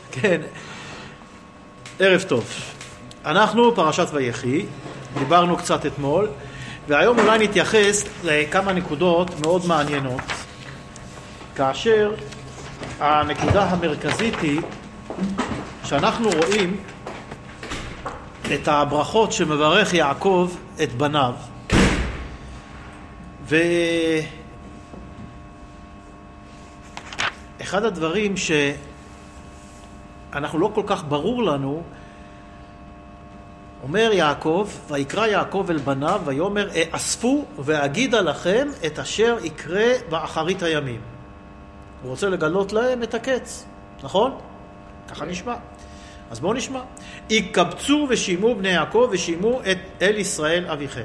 כן, ערב טוב. אנחנו פרשת ויחי, דיברנו קצת אתמול, והיום אולי נתייחס לכמה נקודות מאוד מעניינות, כאשר הנקודה המרכזית היא שאנחנו רואים את הברכות שמברך יעקב את בניו, ואחד הדברים שאנחנו לא כל כך ברור לנו, אומר יעקב, ויקרא יעקב אל בניו ויאמר אספו ואגידה לכם את אשר יקרה באחרית הימים. הוא רוצה לגלות להם את הקץ, נכון? ככה נשמע. אז בואו נשמע. יקבצו ושימו בני יעקב ושימו את אל ישראל אביכם.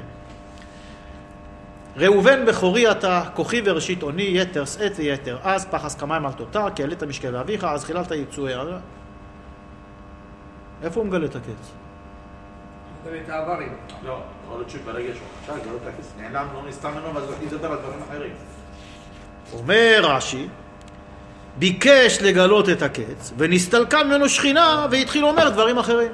ראובן בכורי אתה, כוחי וראשית עוני, יתר שאת ויתר אז, פחס כמיים על תותר, כי העלית משקל לאביך, אז חיללת יצואי. איפה הוא מגלה את הקץ? את העברים. לא, יכול להיות שברגע שהוא חשב, גלות הקץ נעלם, לא נסתם ממנו, ואז הוא ידבר על דברים אחרים. אומר רש"י, ביקש לגלות את הקץ, ונסתלקה ממנו שכינה, והתחיל לומר דברים אחרים.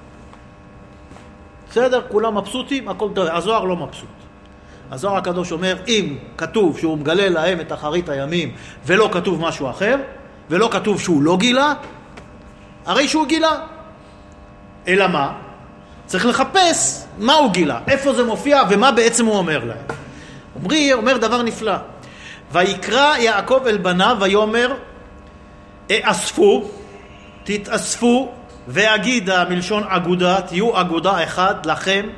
בסדר, כולם מבסוטים, הכל טוב. הזוהר לא מבסוט. הזוהר הקדוש אומר, אם כתוב שהוא מגלה להם את אחרית הימים, ולא כתוב משהו אחר, ולא כתוב שהוא לא גילה, הרי שהוא גילה. אלא מה? צריך לחפש מה הוא גילה, איפה זה מופיע, ומה בעצם הוא אומר להם. אומר דבר נפלא. ויקרא יעקב אל בניו ויאמר אספו, תתאספו, ואגידה מלשון אגודה, תהיו אגודה אחד לכם,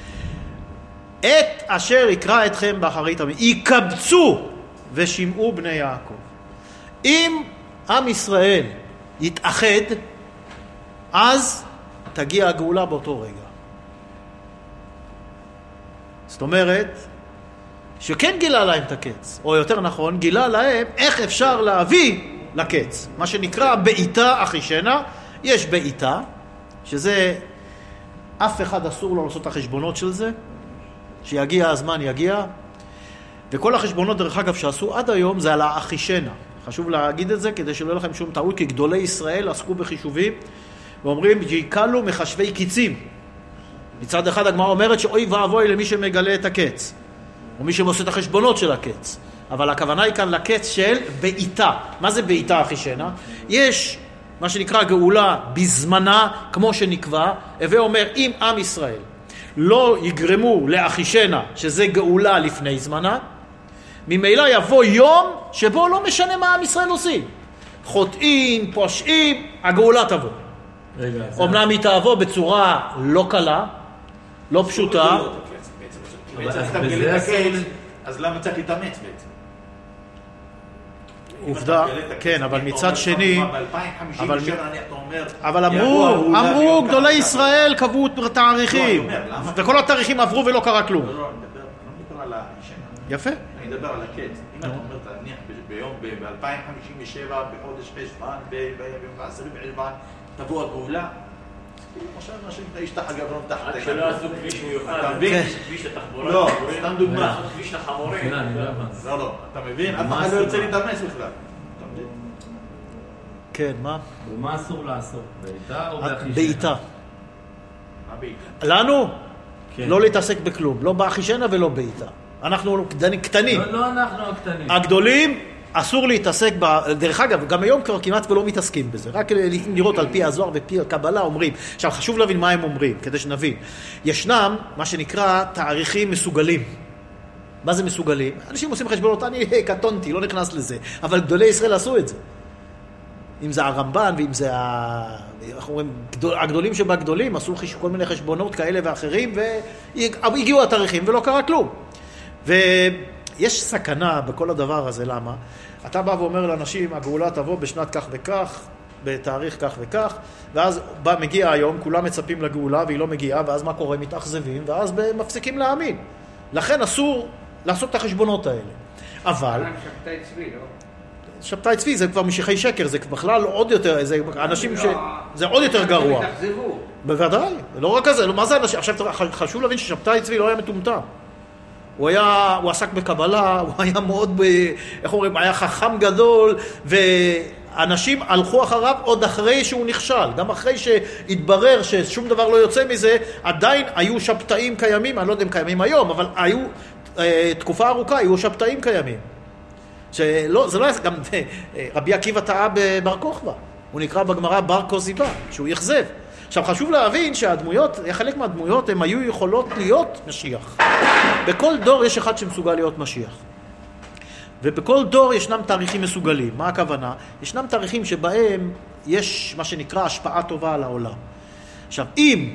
את אשר יקרא אתכם באחרית הימים. יקבצו ושימעו בני יעקב. אם עם ישראל יתאחד, אז תגיע הגאולה באותו רגע. זאת אומרת, שכן גילה להם את הקץ, או יותר נכון, גילה להם איך אפשר להביא לקץ. מה שנקרא בעיטה אחישנה. יש בעיטה, שזה אף אחד אסור לו לעשות את החשבונות של זה, שיגיע הזמן יגיע, וכל החשבונות דרך אגב שעשו עד היום זה על האחישנה. חשוב להגיד את זה כדי שלא יהיה לכם שום טעות, כי גדולי ישראל עסקו בחישובים, ואומרים שיקלו מחשבי קיצים. מצד אחד הגמרא אומרת שאוי ואבוי למי שמגלה את הקץ, או מי שעושה את החשבונות של הקץ. אבל הכוונה היא כאן לקץ של בעיטה. מה זה בעיטה אחישנה? יש מה שנקרא גאולה בזמנה, כמו שנקבע, הווה אומר, אם עם ישראל לא יגרמו לאחישנה, שזה גאולה לפני זמנה, ממילא יבוא יום שבו לא משנה מה עם ישראל עושים. חוטאים, פושעים, הגאולה תבוא. אומנם היא תבוא בצורה לא קלה, לא פשוטה. אז למה צריך להתאמץ בעצם? עובדה, כן, אבל מצד שני, אבל אמרו אמרו גדולי ישראל קבעו תאריכים, וכל התאריכים עברו ולא קרה כלום. אני לא מדבר על האחישנה. יפה. אני מדבר על הקץ. אם אתה אומר, תניח ביום, ב-2057, בחודש חשוון, ב-10 בחשוון, תבוא הגאולה. עכשיו אנשים ישתח הגברון תחת. רק שלא עשו כביש מיוחד, כביש לתחבורה. לא, סתם דוגמה. כביש לחמורים. לא, אתה מבין? אף אחד לא יוצא להתאמץ בכלל. כן, מה? ומה אסור לעשות? בעיטה או באחישנה? בעיטה. מה בעיטה? לנו? לא להתעסק בכלום. לא באחישנה ולא בעיטה. אנחנו קטנים. לא אנחנו הקטנים. הגדולים אסור להתעסק, דרך אגב, גם היום כבר כמעט ולא מתעסקים בזה. רק לראות על פי הזוהר ופי הקבלה אומרים. עכשיו חשוב להבין מה הם אומרים, כדי שנבין. ישנם מה שנקרא תאריכים מסוגלים. מה זה מסוגלים? אנשים עושים חשבונות, אני קטונתי, לא נכנס לזה. אבל גדולי ישראל עשו את זה. אם זה הרמב"ן ואם זה אנחנו אומרים, הגדולים שבגדולים עשו כל מיני חשבונות כאלה ואחרים, והגיעו התאריכים ולא קרה כלום. ויש סכנה בכל הדבר הזה, למה? אתה בא ואומר לאנשים, הגאולה תבוא בשנת כך וכך, בתאריך כך וכך, ואז מגיע היום, כולם מצפים לגאולה והיא לא מגיעה, ואז מה קורה? מתאכזבים, ואז מפסיקים להאמין. לכן אסור לעשות את החשבונות האלה. אבל שבתאי צבי, לא? שבתאי צבי זה כבר משיחי שקר, זה בכלל עוד יותר, זה אנשים זה עוד יותר גרוע. בוודאי, לא רק כזה, מה זה אנשים? עכשיו חשוב להבין ששבתאי צבי לא היה מטומטם. הוא עסק בקבלה, הוא היה מאוד, איך אומרים, היה חכם גדול, אנשים הלכו אחריו עוד אחרי שהוא נכשל, גם אחרי שהתברר ששום דבר לא יוצא מזה, עדיין היו שבתאים קיימים, אני לא יודע אם קיימים היום, אבל היו, תקופה ארוכה היו שבתאים קיימים. זה לא, גם רבי עקיבא טעה בבר כוכבא, הוא נקרא בגמרא בר כוזיבא, שהוא יחזב. עכשיו חשוב להבין שהדמויות, חלק מהדמויות הם היו יכולות להיות משיח. בכל דור יש אחד שמסוגל להיות משיח. ובכל דור ישנם תאריכים מסוגלים. מה הכוונה? ישנם תאריכים שבהם יש מה שנקרא השפעה טובה על העולם. עכשיו, אם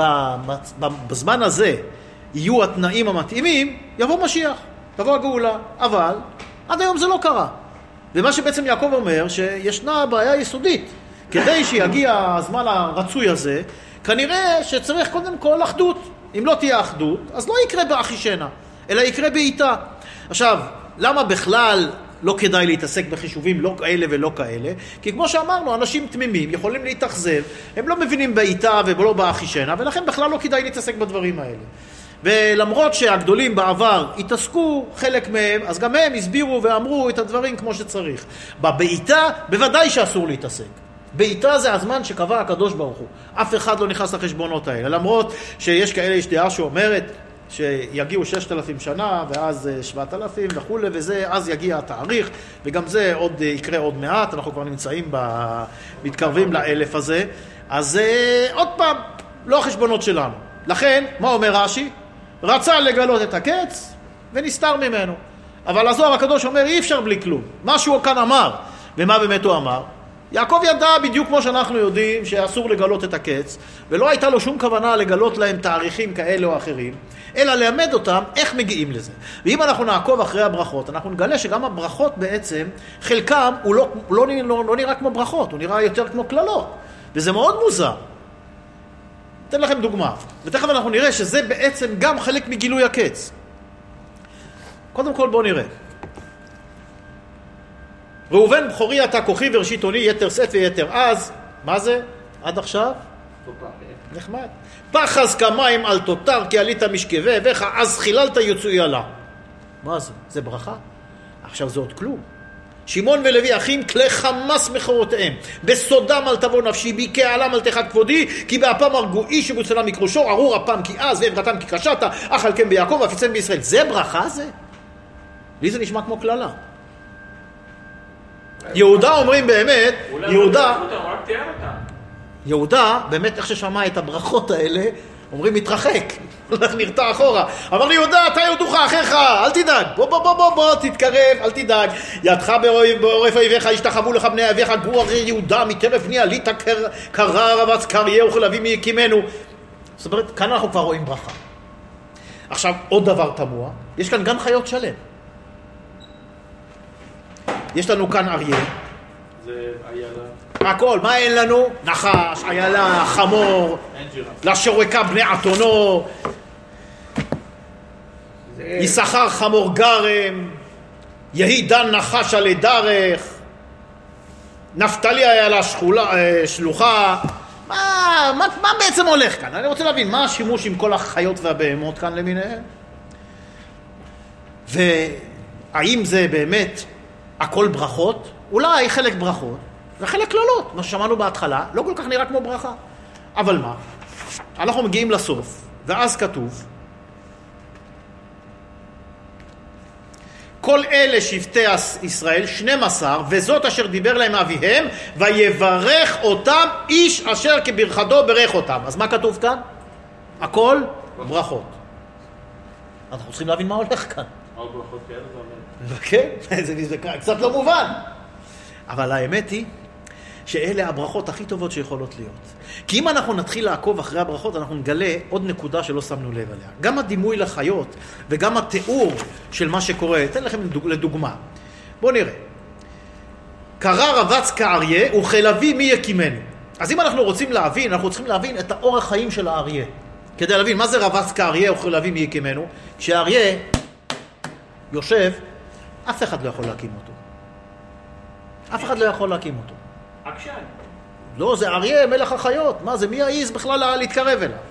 בזמן הזה יהיו התנאים המתאימים, יבוא משיח, תבוא הגאולה. אבל עד היום זה לא קרה. ומה שבעצם יעקב אומר, שישנה בעיה יסודית. כדי שיגיע הזמן הרצוי הזה, כנראה שצריך קודם כל אחדות. אם לא תהיה אחדות, אז לא יקרה באחישנה, אלא יקרה בעיתה. עכשיו, למה בכלל לא כדאי להתעסק בחישובים לא כאלה ולא כאלה? כי כמו שאמרנו, אנשים תמימים יכולים להתאכזב, הם לא מבינים בעיתה ולא באחישנה, ולכן בכלל לא כדאי להתעסק בדברים האלה. ולמרות שהגדולים בעבר התעסקו חלק מהם, אז גם הם הסבירו ואמרו את הדברים כמו שצריך. בבעיתה בוודאי שאסור להתעסק. בעיתה זה הזמן שקבע הקדוש ברוך הוא. אף אחד לא נכנס לחשבונות האלה. למרות שיש כאלה, יש דעה שאומרת שיגיעו 6,000 שנה ואז 7,000 וכו' וזה, אז יגיע התאריך, וגם זה עוד יקרה עוד מעט, אנחנו כבר נמצאים מתקרבים ל1,000 הזה. אז עוד פעם, לא החשבונות שלנו. לכן, מה אומר רש"י? רצה לגלות את הקץ ונסתר ממנו. אבל הזוהר הקדוש אומר אי אפשר בלי כלום. מה שהוא כאן אמר, ומה באמת הוא אמר? יעקב ידע בדיוק כמו שאנחנו יודעים שאסור לגלות את הקץ, ולא הייתה לו שום כוונה לגלות להם תאריכים כאלה או אחרים, אלא ללמד אותם איך מגיעים לזה. ואם אנחנו נעקוב אחרי הברכות, אנחנו נגלה שגם הברכות בעצם, חלקם הוא לא נראה כמו ברכות, הוא נראה יותר כמו כללות, וזה מאוד מוזר. אתן לכם דוגמה, ותכף אנחנו נראה שזה בעצם גם חלק מגילוי הקץ. קודם כל בואו נראה. ראובן בכורי אתה כוחי וראשית עוני, יתר שאת ויתר אז. מה זה? עד עכשיו? נחמד. פחז כמים על תותר כי עלית משכבה אביך, אז חיללת יצואי עלה. מה זה? זה ברכה? עכשיו זה עוד כלום. שמעון ולוי אחים כלי חמס מחורותיהם, בסודם אל תבוא נפשי בי, כעלם אל תחת כבודי, כי באפם הרגו איש שבוצלם מקרושו, ארור אפם כי אז ועברתם כי קשת, אך על כן ביעקב ואפיצם בישראל. זה ברכה זה? לי זה נשמע כמו כללה. יהודה אומרים באמת, יהודה באמת איך ששמע את הברכות האלה, אומרים מתרחק, הולך נרתע אחורה. אמר לי יהודה, אתה יודוך אחיך, אל תדאג, בוא, תתקרב, אל תדאג. ידך בעורף אויביך, ישתחוו לך בני אביך, גבור אחרי יהודה, מטרף בני עלית קרא רבץ קריה וכלבי מיקימנו. זאת אומרת, כאן אנחנו כבר רואים ברכה. עכשיו, עוד דבר תמוה, יש כאן גן חיות שלם. יש לנו כאן אריה. זה איילה. הכל, מה אין לנו? נחש, איילה, חמור, לשורקה בני עתונו, יששכר חמור גרם, יהי דן נחש עלי דרך, נפתלי איילה שלוחה. מה בעצם הולך כאן? אני רוצה להבין, מה השימוש עם כל החיות והבהמות כאן למיניהם? והאם זה באמת הכל ברכות? אולי חלק ברכות וחלק כללות, מה ששמענו בהתחלה, לא כל כך נראה כמו ברכה. אבל מה? אנחנו מגיעים לסוף, ואז כתוב, כל אלה שבטי ישראל 12, וזאת אשר דיבר להם אביהם, ויברך אותם איש אשר כברכתו ברך אותם. אז מה כתוב כאן? הכל ברכות. אנחנו צריכים להבין מה הולך כאן. עוד ברכות כאלה? כן, זה קצת לא מובן. אבל האמת היא שאלה הברכות הכי טובות שיכולות להיות. כי אם אנחנו נתחיל לעקוב אחרי הברכות, אנחנו נגלה עוד נקודה שלא שמנו לב עליה. גם הדימוי לחיות וגם התיאור של מה שקורה. אתן לכם לדוגמה. בואו נראה. קרא רבץ כאריה וכלבי מי יקימנו. אז אם אנחנו רוצים להבין, אנחנו צריכים להבין את האורח חיים של האריה. כדי להבין מה זה רבץ כאריה וכלבי מי יקימנו. כשהאריה יושב, אף אחד לא יכול להקים אותו. אף אחד לא יכול להקים אותו. עקשן. לא, זה אריה, מלך החיות. מה זה? מי העיז בכלל להתקרב אליו?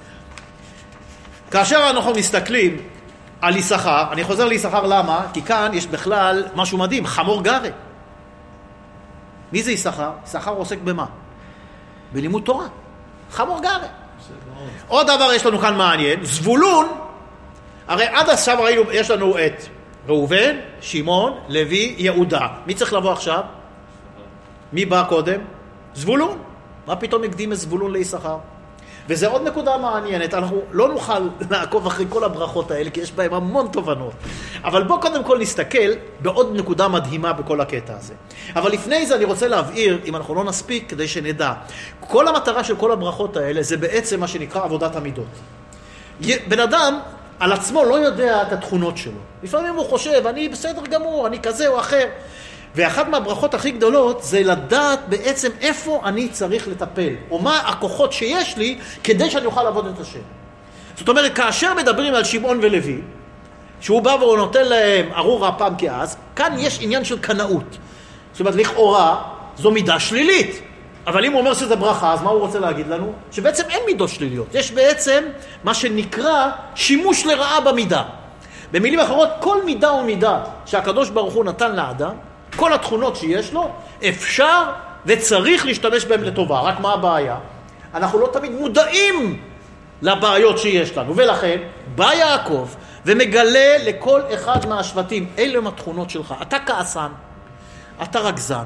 כאשר אנחנו מסתכלים על יששכר, אני חוזר ליששכר למה? כי כאן יש בכלל משהו מדהים, חמור גרם. מי זה יששכר? יששכר עוסק במה? בלימוד תורה. חמור גרם. עוד דבר יש לנו כאן מעניין, זבולון, הרי עד עכשיו ראינו, יש לנו את ראובן, שמעון, לוי, יהודה. מי צריך לבוא עכשיו? מי בא קודם? זבולון. מה פתאום הקדים את זבולון ליששכר? וזה עוד נקודה מעניינת, אנחנו לא נוכל לעקוב אחרי כל הברכות האלה, כי יש בהם המון תובנות. אבל בוא קודם כל נסתכל בעוד נקודה מדהימה בכל הקטע הזה. אבל לפני זה אני רוצה להבהיר, אם אנחנו לא נספיק, כדי שנדע. כל המטרה של כל הברכות האלה, זה בעצם מה שנקרא עבודת המידות. בן אדם על עצמו לא יודע את התכונות שלו. לפעמים הוא חושב, אני בסדר גמור, אני כזה או אחר. ואחת מהברכות הכי גדולות זה לדעת בעצם איפה אני צריך לטפל, או מה הכוחות שיש לי כדי שאני אוכל לעבוד את השם. זאת אומרת, כאשר מדברים על שמעון ולוי, שהוא בא והוא נותן להם ארור הפעם כאז, כאן יש עניין של קנאות. זאת אומרת, לכאורה זו מידה שלילית. אבל אם הוא אומר שזה ברכה, אז מה הוא רוצה להגיד לנו? שבעצם אין מידות שליליות. יש בעצם מה שנקרא שימוש לרעה במידה. במילים אחרות, כל מידה ומידה שהקדוש ברוך הוא נתן לאדם, כל התכונות שיש לו, אפשר וצריך להשתמש בהם לטובה. רק מה הבעיה? אנחנו לא תמיד מודעים לבעיות שיש לנו, ולכן בא יעקב ומגלה לכל אחד מהשבטים, אלה הם התכונות שלך. אתה כעסן, אתה רגזן,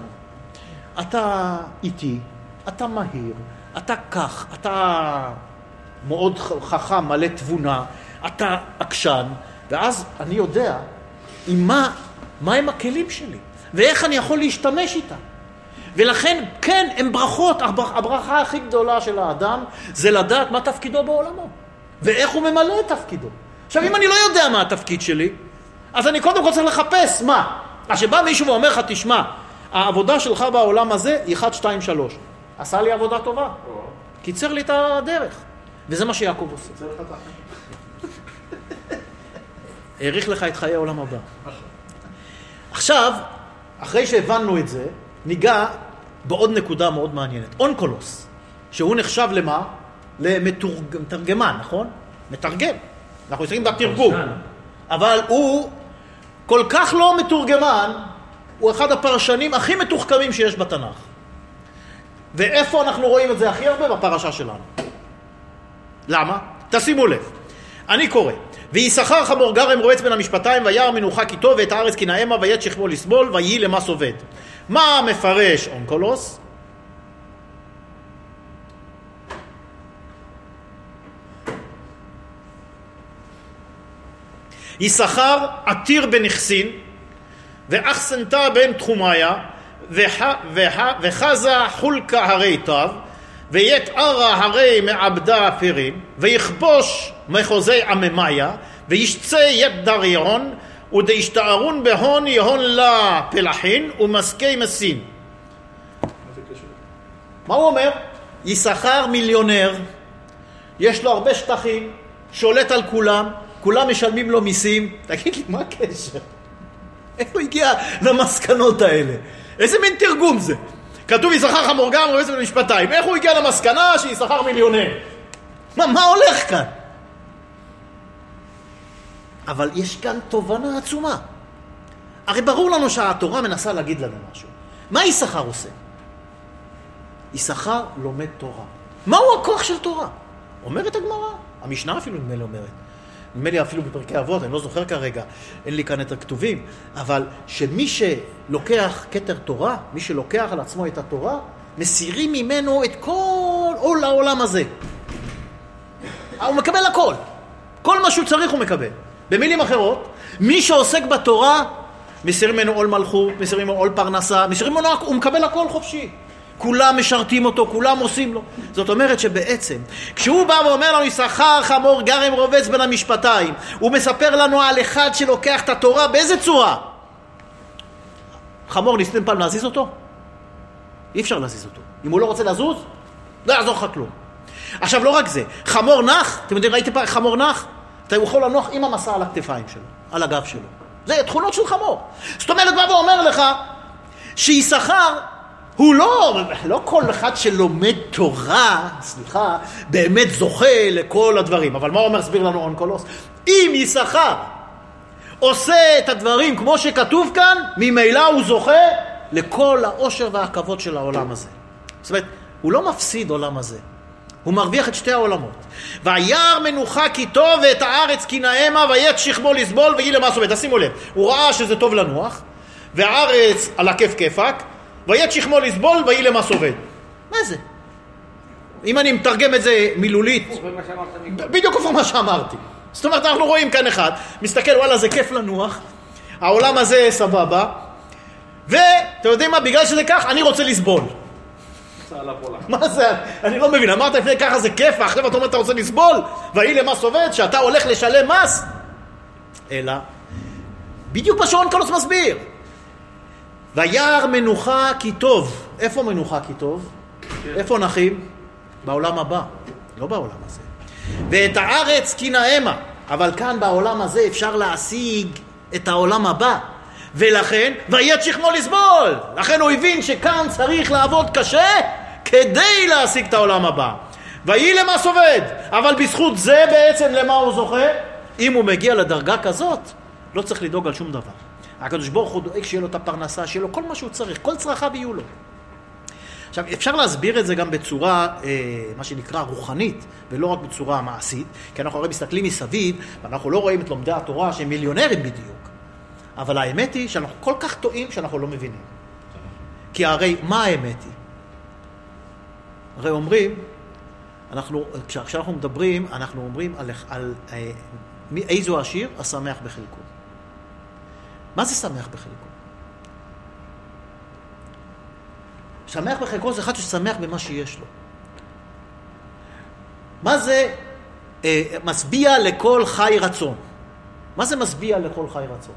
אתה איטי, אתה מהיר, אתה כך, אתה מאוד חכם, מלא תבונה, אתה עקשן, ואז אני יודע מה הם הכלים שלי. ואיך אני יכול להשתמש איתה. ולכן, כן, הם ברכות. הברכה הכי גדולה של האדם זה לדעת מה תפקידו בעולמו. ואיך הוא ממלא את תפקידו. עכשיו, אם אני לא יודע מה התפקיד שלי, אז אני קודם כל צריך לחפש מה. אז שבא מישהו ואומר לך, תשמע, העבודה שלך בעולם הזה היא 1, 2, 3. עשה לי עבודה טובה. קיצר לי את הדרך. וזה מה שיעקב עושה. העריך לך את חיי העולם הבא. עכשיו, אחרי שהבנו את זה, ניגע בעוד נקודה מאוד מעניינת. אונקולוס, שהוא נחשב למה? למתרגמן, נכון? מתרגם. אנחנו עושים בתרגום. אבל הוא כל כך לא מתורגמן, הוא אחד הפרשנים הכי מתוחכמים שיש בתנ"ך. ואיפה אנחנו רואים את זה הכי הרבה? בפרשה שלנו. למה? תשימו לב. אני קורא. ויששכר חמור גרם רועץ בין המשפטיים, וירא מנוחה כי טוב, ואת הארץ כי נעמה, ויט שכמו לסבול, ויהי למס עובד. מה מפרש אונקולוס? יששכר עתיר בנכסין, ואחסנתה בן תחומיה, וחזה חולקה הרי טב, ויתערה הרי מעבדה פירים, ויכבוש מחוזי עממיה, וישצה יד דריון, ודהשתערון בהון יהון לה פלחין, ומסקי מסין. מה הוא אומר? יששכר מיליונר, יש לו הרבה שטחים, שולט על כולם, כולם משלמים לו מיסים. תגיד לי, מה הקשר? איך הוא הגיע למסקנות האלה? איזה מין תרגום זה? כתוב יששכר חמור גרם רועץ בין המשפטיים. איך הוא הגיע למסקנה שיששכר מיליונר? מה הולך כאן? אבל יש כאן תובנה עצומה. הרי ברור לנו שהתורה מנסה להגיד לנו משהו. מה יששכר עושה? יששכר לומד תורה. מהו הכוח של תורה? אומרת הגמרא. המשנה אפילו נדמה לי אומרת. נדמה לי אפילו בפרקי אבות, אני לא זוכר כרגע, אין לי כאן את הכתובים, אבל שמי שלוקח כתר תורה, מי שלוקח על עצמו את התורה, מסירים ממנו את כל עול העולם הזה. הוא מקבל הכל. כל מה שהוא צריך הוא מקבל. במילים אחרות, מי שעוסק בתורה, מסירים ממנו עול מלכות, מסירים ממנו עול פרנסה, מסירים ממנו, הוא מקבל הכל חופשי. כולם משרתים אותו, כולם עושים לו. זאת אומרת שבעצם, כשהוא בא ואומר לנו, יששכר חמור גרם רובץ בין המשפטיים, הוא מספר לנו על אחד שלוקח את התורה, באיזה צורה? חמור, ניסיתם פעם להזיז אותו? אי אפשר להזיז אותו. אם הוא לא רוצה לזוז, לא יעזור לך כלום. עכשיו, לא רק זה, חמור נח, אתם יודעים, ראיתם פעם חמור נח? אתה יכול לנוח עם המסע על הכתפיים שלו, על הגב שלו. זה תכונות של חמור. זאת אומרת, בא ואומר לך, שיששכר, הוא לא כל אחד שלומד תורה, באמת זוכה לכל הדברים. אבל מה אומר, סביר לנו אונקולוס? אם יששכר עושה את הדברים כמו שכתוב כאן, ממילא הוא זוכה לכל העושר והכבוד של העולם הזה. זאת אומרת, הוא לא מפסיד עולם הזה. הוא מרוויח את שתי העולמות. וירא מנוחה כי טוב ואת הארץ כי נעמה ויט שכמו לסבול ויהי למה סובב. תשימו לב, הוא ראה שזה טוב לנוח, והארץ על הכיף כיפק, ויט שכמו לסבול ויהי למה סובב. מה זה? אם אני מתרגם את זה מילולית, בדיוק כמו מה שאמרתי. זאת אומרת, אנחנו רואים כאן אחד, מסתכל, וואלה, זה כיף לנוח, העולם הזה סבבה, ואתם יודעים מה, בגלל שזה כך, אני רוצה לסבול. מה זה? אני לא מבין, אמרת לפני ככה זה כיף, ואחרי אתה אומר אתה רוצה לסבול, והיא למה סובד, שאתה הולך לשלם מס. אלא, בדיוק מה שעון קלוס מסביר. וירא מנוחה כי טוב. איפה מנוחה כי טוב? איפה נחים? בעולם הבא, לא בעולם הזה. ואת הארץ כי נעמה, אבל כאן בעולם הזה אפשר להשיג את העולם הבא. ולכן, ויט שכמו לסבול. לכן הוא הבין שכאן צריך לעבוד קשה כדי להשיג את העולם הבא. ויהי למה סובד. אבל בזכות זה בעצם למה הוא זוכה? אם הוא מגיע לדרגה כזאת, לא צריך לדאוג על שום דבר. הקדוש ברוך הוא דואג שיהיה לו את הפרנסה, שיהיה לו כל מה שהוא צריך, כל צרכיו יהיו לו. עכשיו, אפשר להסביר את זה גם בצורה, מה שנקרא, רוחנית, ולא רק בצורה מעשית, כי אנחנו הרי מסתכלים מסביב, ואנחנו לא רואים את לומדי התורה שהם מיליונרים בדיוק. אבל האמת היא שאנחנו כל כך טועים שאנחנו לא מבינים. כי הרי מה האמת היא? הרי אומרים, כשאנחנו מדברים, אנחנו אומרים על איזו עשיר השמח בחלקו. מה זה שמח בחלקו? שמח בחלקו זה אחד ששמח במה שיש לו. מה זה משביע לכל חי רצון? מה זה משביע לכל חי רצון?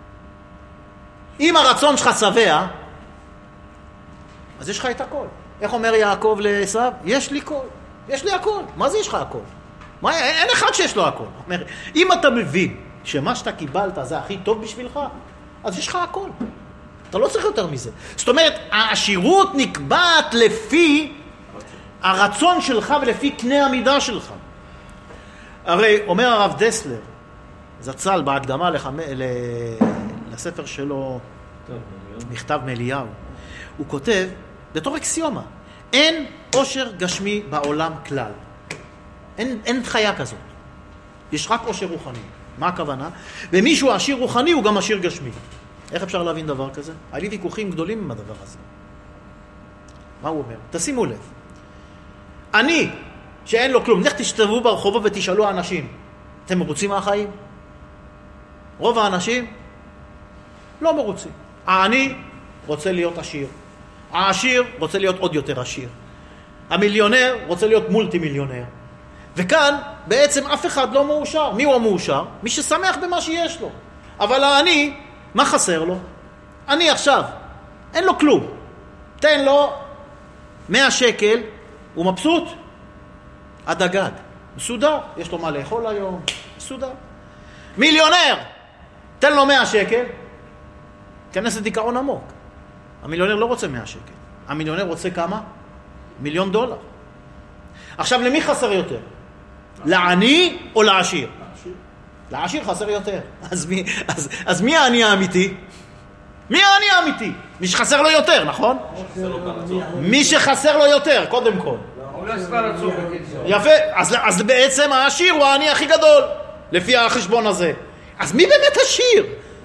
אם הרצון שלך שבע, אז יש לך את הכל. איך אומר יעקב לעשיו? יש לי כל. יש לי הכל. מה זה יש לך הכל? אין אחד שיש לו הכל. אומר, אם אתה מבין שמה שאתה קיבלת זה הכי טוב בשבילך, אז יש לך הכל. אתה לא צריך יותר מזה. זאת אומרת, העשירות נקבעת לפי הרצון שלך ולפי קנה המידה שלך. הרי אומר הרב דסלר, זצ"ל בהקדמה לספר שלו, מכתב מאליהו, הוא כותב בתור אקסיומה, אין עושר גשמי בעולם כלל. אין חיה כזאת. יש רק עושר רוחני. מה הכוונה? ומישהו עשיר רוחני הוא גם עשיר גשמי. איך אפשר להבין דבר כזה? היה לי ויכוחים גדולים עם הדבר הזה. מה הוא אומר? תשימו לב. אני, שאין לו כלום, לך תשתבו ברחובות ותשאלו האנשים, אתם מרוצים מהחיים? רוב האנשים לא מרוצים. העני רוצה להיות עשיר. העשיר רוצה להיות עוד יותר עשיר. המיליונר רוצה להיות מולטי מיליונר. וכאן בעצם אף אחד לא מאושר. מי הוא המאושר? מי ששמח במה שיש לו. אבל העני, מה חסר לו? אני עכשיו, אין לו כלום. תן לו 100 שקל, הוא מבסוט עד הגג. מסודר, יש לו מה לאכול היום, מסודר. מיליונר, תן לו 100 שקל, כנס לדיכאון עמוק. המיליונר לא רוצה 100 שקל. המיליונר רוצה כמה? $1,000,000. עכשיו, למי חסר יותר? לעני או לעשיר? לעשיר חסר יותר. אז מי העני האמיתי? מי העני האמיתי? מי שחסר לו יותר, נכון? מי שחסר לו יותר, קודם כל. יפה, אז בעצם העשיר הוא העני הכי גדול, לפי החשבון הזה. אז מי באמת עשיר?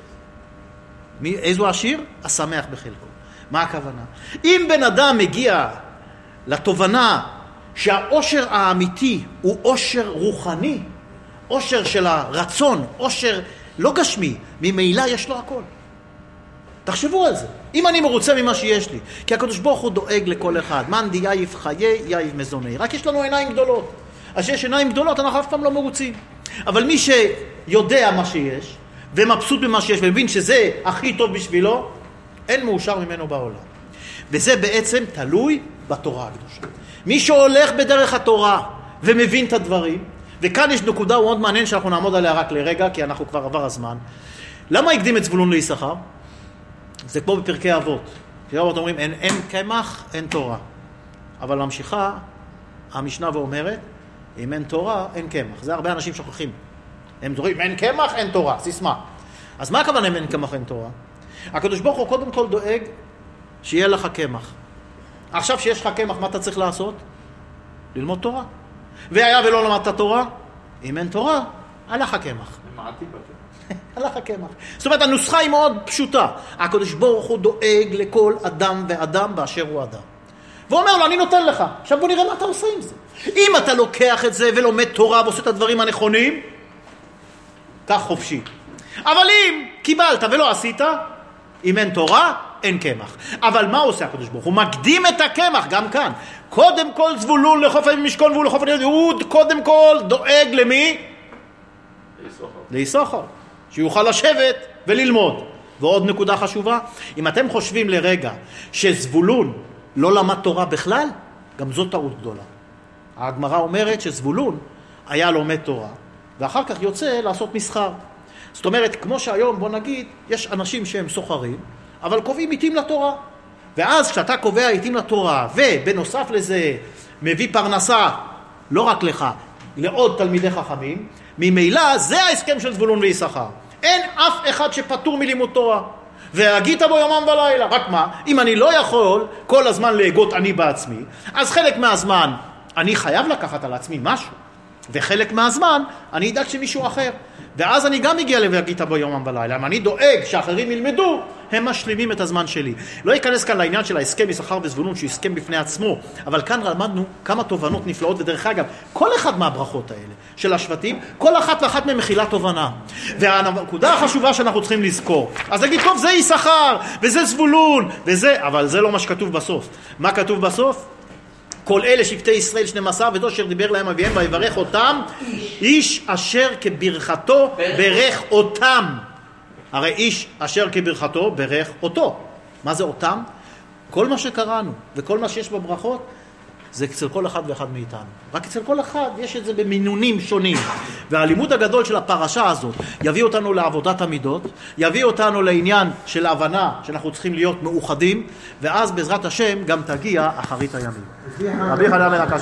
איזו עשיר? השמח בחלקו. מה הכוונה? אם בן אדם מגיע לתובנה שהאושר האמיתי הוא אושר רוחני, אושר של הרצון, אושר לא גשמי, ממילא יש לו הכל. תחשבו על זה. אם אני מרוצה ממה שיש לי, כי הקדוש ברוך הוא דואג לכל אחד. מאן דייב חיי יייב מזוני. רק יש לנו עיניים גדולות. אז שיש עיניים גדולות, אנחנו אף פעם לא מרוצים. אבל מי שיודע מה שיש, ומבסוט במה שיש, ומבין שזה הכי טוב בשבילו, אין מאושר ממנו בעולם. וזה בעצם תלוי בתורה הקדושה. מי שהולך בדרך התורה ומבין את הדברים, וכאן יש נקודה מאוד מעניין שאנחנו נעמוד עליה רק לרגע, כי אנחנו כבר עבר הזמן. למה הקדים את זבולון ליששכר? זה כמו בפרקי אבות. פרקי אבות אומרים, אין קמח, אין תורה. אבל ממשיכה המשנה ואומרת, אם אין תורה, אין קמח. זה הרבה אנשים שוכחים. הם דורים, אין קמח, אין תורה, סיסמה. אז מה הכוונה אם אין קמח, אין תורה? הקדוש ברוך הוא קודם כל דואג שיהיה לך קמח. עכשיו שיש לך קמח, מה אתה צריך לעשות? ללמוד תורה. והיה ולא למדת תורה, אם אין תורה, הלך הקמח. הלך הקמח. זאת אומרת, הנוסחה היא מאוד פשוטה. הקדוש ברוך הוא דואג לכל אדם ואדם באשר הוא אדם. והוא אומר לו, אני נותן לך. עכשיו בוא נראה מה אתה עושה עם זה. אם אתה לוקח את זה ולומד תורה ועושה את הדברים הנכונים, כך חופשי. אבל אם קיבלת ולא עשית, אם אין תורה, אין קמח. אבל מה עושה הקדוש ברוך הוא? הוא מקדים את הקמח, גם כאן. קודם כל זבולון לחוף משכון והוא לחוף הנדוד. הוא קודם כל דואג למי? ליששכר. שיוכל לשבת וללמוד. ועוד נקודה חשובה, אם אתם חושבים לרגע שזבולון לא למד תורה בכלל, גם זאת טעות גדולה. הגמרא אומרת שזבולון היה לומד תורה, ואחר כך יוצא לעשות מסחר. זאת אומרת, כמו שהיום, בוא נגיד, יש אנשים שהם סוחרים, אבל קובעים עיתים לתורה. ואז כשאתה קובע עיתים לתורה, ובנוסף לזה מביא פרנסה, לא רק לך, לעוד תלמידי חכמים, ממילא זה ההסכם של זבולון ויששכר. אין אף אחד שפטור מלימוד תורה. והגית בו יומם ולילה. רק מה? אם אני לא יכול כל הזמן להגות אני בעצמי, אז חלק מהזמן אני חייב לקחת על עצמי משהו. וחלק מהזמן אני אדאג שמישהו אחר. ואז אני גם מגיע להגית בו יומם ולילה. אם אני דואג שאחרים ילמדו, הם משלימים את הזמן שלי. לא ייכנס כאן לעניין של ההסכם יששכר וזבולון, שהוא הסכם בפני עצמו. אבל כאן למדנו כמה תובנות נפלאות, ודרך אגב, כל אחד מהברכות האלה של השבטים, כל אחת ואחת מהם מכילה תובנה. והנקודה החשובה שאנחנו צריכים לזכור, אז נגיד, טוב, זה יששכר, וזה זבולון, וזה, אבל זה לא מה שכתוב בסוף. מה כתוב בסוף? כל אלה שבטי ישראל 12, וזו אשר דיבר להם אביהם ויברך אותם, איש אשר כברכתו ברך אותם. הרי איש אשר כברכתו ברך אותו. מה זה אותם? כל מה שקראנו וכל מה שיש בברכות זה אצל כל אחד ואחד מאיתנו. רק אצל כל אחד יש את זה במינונים שונים. והלימוד הגדול של הפרשה הזאת יביא אותנו לעבודת המידות, יביא אותנו לעניין של ההבנה שאנחנו צריכים להיות מאוחדים, ואז בעזרת השם גם תגיע אחרית הימים. רבי חנניה בן עקשיא